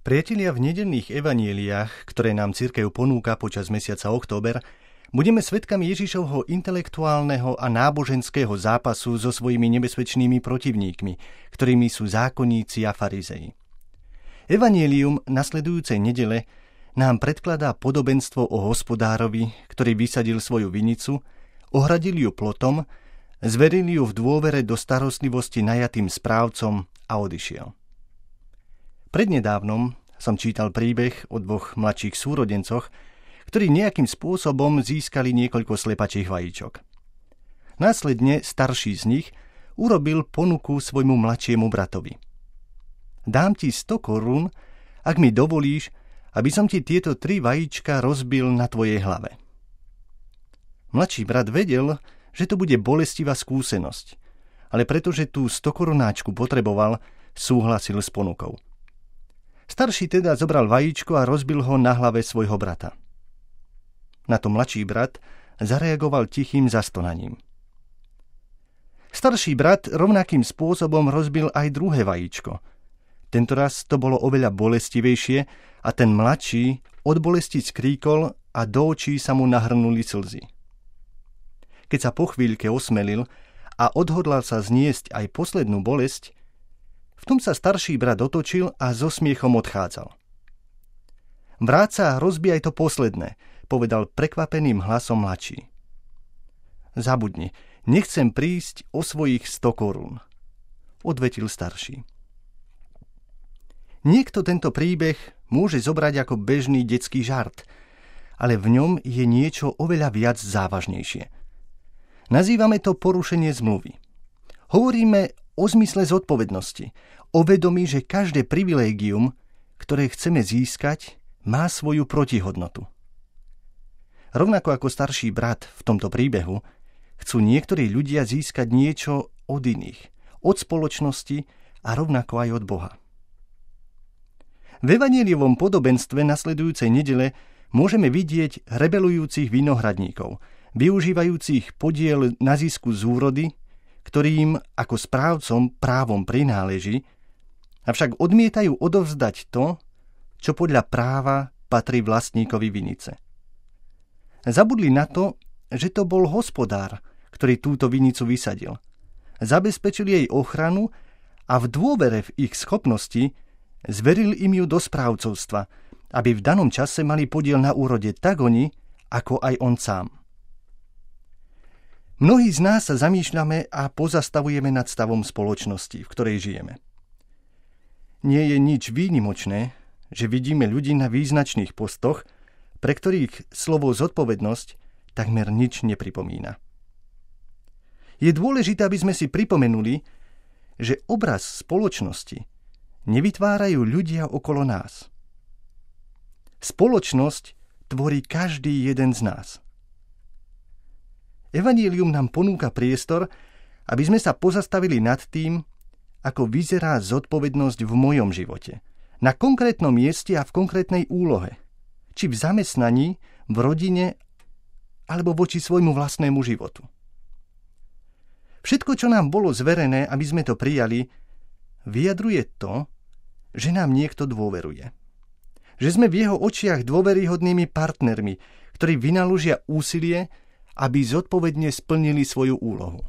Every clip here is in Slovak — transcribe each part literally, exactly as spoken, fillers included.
Priatelia, v nedeľných evanjeliách, ktoré nám cirkev ponúka počas mesiaca október, budeme svedkami Ježišovho intelektuálneho a náboženského zápasu so svojimi nebezpečnými protivníkmi, ktorými sú zákonníci a farizeji. Evanjelium nasledujúcej nedele nám predkladá podobenstvo o hospodárovi, ktorý vysadil svoju vinicu, ohradil ju plotom, zveril ju v dôvere do starostlivosti najatým správcom a odišiel. Prednedávnom som čítal príbeh o dvoch mladších súrodencoch, ktorí nejakým spôsobom získali niekoľko slepačích vajíčok. Následne starší z nich urobil ponuku svojmu mladšiemu bratovi. Dám ti sto korún, ak mi dovolíš, aby som ti tieto tri vajíčka rozbil na tvojej hlave. Mladší brat vedel, že to bude bolestivá skúsenosť, ale pretože tú stokorunáčku potreboval, súhlasil s ponukou. Starší teda zobral vajíčko a rozbil ho na hlave svojho brata. Na to mladší brat zareagoval tichým zastonaním. Starší brat rovnakým spôsobom rozbil aj druhé vajíčko. Tentoraz to bolo oveľa bolestivejšie a ten mladší od bolesti skríkol a do očí sa mu nahrnuli slzy. Keď sa po chvíľke osmelil a odhodlal sa zniesť aj poslednú bolesť, v tom sa starší brat otočil a so smiechom odchádzal. Vráť sa a rozbij aj to posledné, povedal prekvapeným hlasom mladší. Zabudni, nechcem prísť o svojich sto korún, odvetil starší. Niekto tento príbeh môže zobrať ako bežný detský žart, ale v ňom je niečo oveľa viac závažnejšie. Nazývame to porušenie zmluvy. Hovoríme o zmysle zodpovednosti, o vedomí, že každé privilégium, ktoré chceme získať, má svoju protihodnotu. Rovnako ako starší brat v tomto príbehu, chcú niektorí ľudia získať niečo od iných, od spoločnosti a rovnako aj od Boha. V evanjeliovom podobenstve nasledujúcej nedele môžeme vidieť rebelujúcich vinohradníkov, využívajúcich podiel na zisku z úrody, ktorým ako správcom právom prináleží, avšak odmietajú odovzdať to, čo podľa práva patrí vlastníkovi vinice. Zabudli na to, že to bol hospodár, ktorý túto vinicu vysadil. Zabezpečil jej ochranu a v dôvere v ich schopnosti zveril im ju do správcovstva, aby v danom čase mali podiel na úrode tak oni, ako aj on sám. Mnohí z nás sa zamýšľame a pozastavujeme nad stavom spoločnosti, v ktorej žijeme. Nie je nič výnimočné, že vidíme ľudí na význačných postoch, pre ktorých slovo zodpovednosť takmer nič nepripomína. Je dôležité, aby sme si pripomenuli, že obraz spoločnosti nevytvárajú ľudia okolo nás. Spoločnosť tvorí každý jeden z nás. Evanjelium nám ponúka priestor, aby sme sa pozastavili nad tým, ako vyzerá zodpovednosť v mojom živote, na konkrétnom mieste a v konkrétnej úlohe, či v zamestnaní, v rodine, alebo voči svojmu vlastnému životu. Všetko, čo nám bolo zverené, aby sme to prijali, vyjadruje to, že nám niekto dôveruje. Že sme v jeho očiach dôveryhodnými partnermi, ktorí vynaložia úsilie, aby zodpovedne splnili svoju úlohu.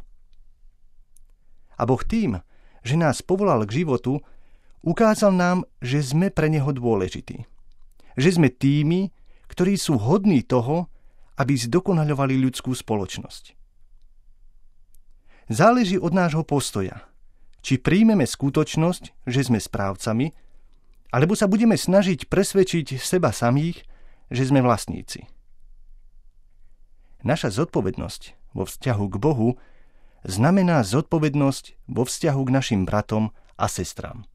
A Boh tým, že nás povolal k životu, ukázal nám, že sme pre neho dôležití. Že sme tými, ktorí sú hodní toho, aby zdokonaľovali ľudskú spoločnosť. Záleží od nášho postoja, či príjmeme skutočnosť, že sme správcami, alebo sa budeme snažiť presvedčiť seba samých, že sme vlastníci. Naša zodpovednosť vo vzťahu k Bohu znamená zodpovednosť vo vzťahu k našim bratom a sestrám.